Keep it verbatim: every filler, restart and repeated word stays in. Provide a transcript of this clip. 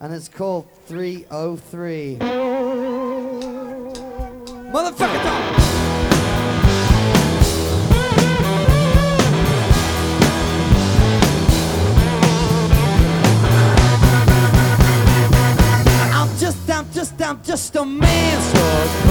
and it's called three oh three. Motherfucker, don't! I'm just, I'm just, I'm just a man, so